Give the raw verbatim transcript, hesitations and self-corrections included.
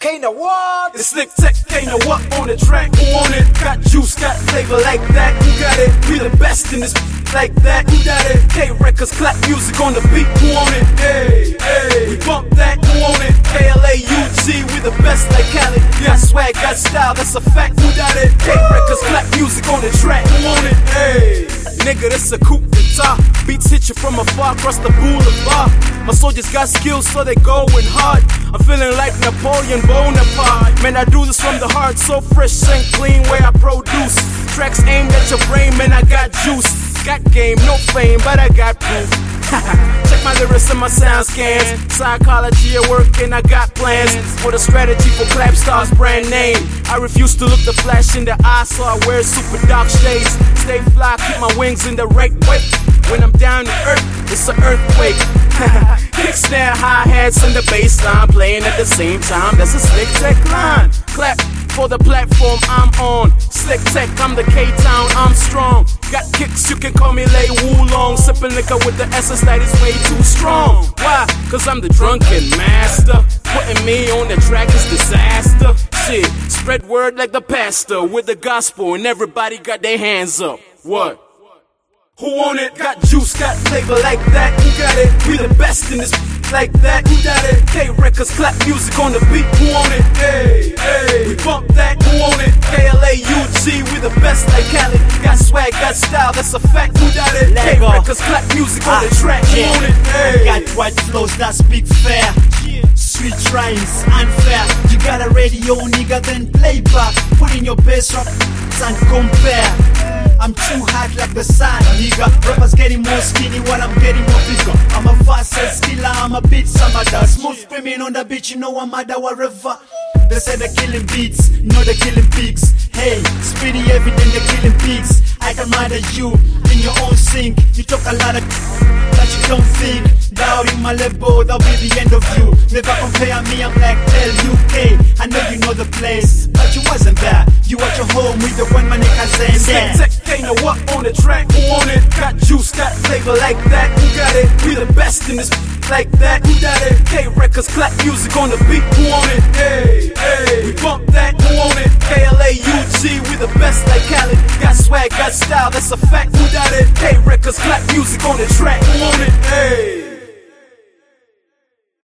Kano what? It's Slick Tech, Kano what on the track? Who on it? Got juice, got flavor like that. Who got it? We the best in this like that. Who got it? K Records, clap music on the beat. Who on it? Hey, hey, we bump that. Who on it? K L A U G, we the best like Cali. Got swag, got style, that's a fact. Who got it? K Records, clap music on the track. Who on it? Hey, nigga, this a coupe guitar. Beats hit you from afar across the boulevard. My soldiers got skills, so they going hard. I'm feeling like Napoleon Bonaparte. Man, I do this from the heart, so fresh and clean where I produce. Tracks aimed at your brain, man, I got juice. Got game, no fame, but I got proof. Check my lyrics and my sound scans. Psychology at work and I got plans for the strategy for Clapstar's brand name. I refuse to look the flash in the eye, so I wear super dark shades. Stay fly, keep my wings in the right way. When I'm down to earth, it's an earthquake. Kick, snare, hi-hats and the bass line playing at the same time. That's a Slick Tech line. Clap for the platform I'm on. Slick Tech, I'm the K-Town, I'm strong. Got kicks, you can call me Lay Wulong. Sipping liquor with the essence that is way too strong. Why? Cause I'm the drunken master. Putting me on the track is disaster. Shit, spread word like the pastor with the gospel and everybody got their hands up. What? Who on it? Got juice, got flavor like that. Who got it? We the best in this like that. Who got it? K Records, clap music on the beat. Who on it? Hey, hey, we bump that. Who on it? K L A U G, we the best like Cali. Got swag, got style, that's a fact. Who got it? K Records, clap music on the track. Who on it? Hey, got white flows that speak fair. Sweet rhymes, unfair. You got a radio, nigga, then play back. Put in your bass drop and compare. I'm too hot like the sun, nigga. Rappers getting more skinny while I'm getting more bigger. I'm a fast skiller, I'm a beat summer. Smooth screaming on the beach, you know I'm mad wherever. They say they're killing beats, no they're killing pigs. Hey, speedy evident they're killing pigs. I can murder you in your own sink. You talk a lot of that you don't think. Down in my level, that'll be the end of you. Never compare me, I'm like L U K. I know you know the place, but you wasn't there. You at your home with the one man niggas saying Slick Tech, Kano what on the track? Who on it? Got juice, got flavor like that. Who got it? We the best in this like that. Who got it? K Records, clap music on the beat. Who on it? Hey, hey, we bump that. Who on it? K L A U G, we the best like Cali. Got swag, got style, that's a fact. Who got it? K Records, clap music on the track. Who on it? Hey.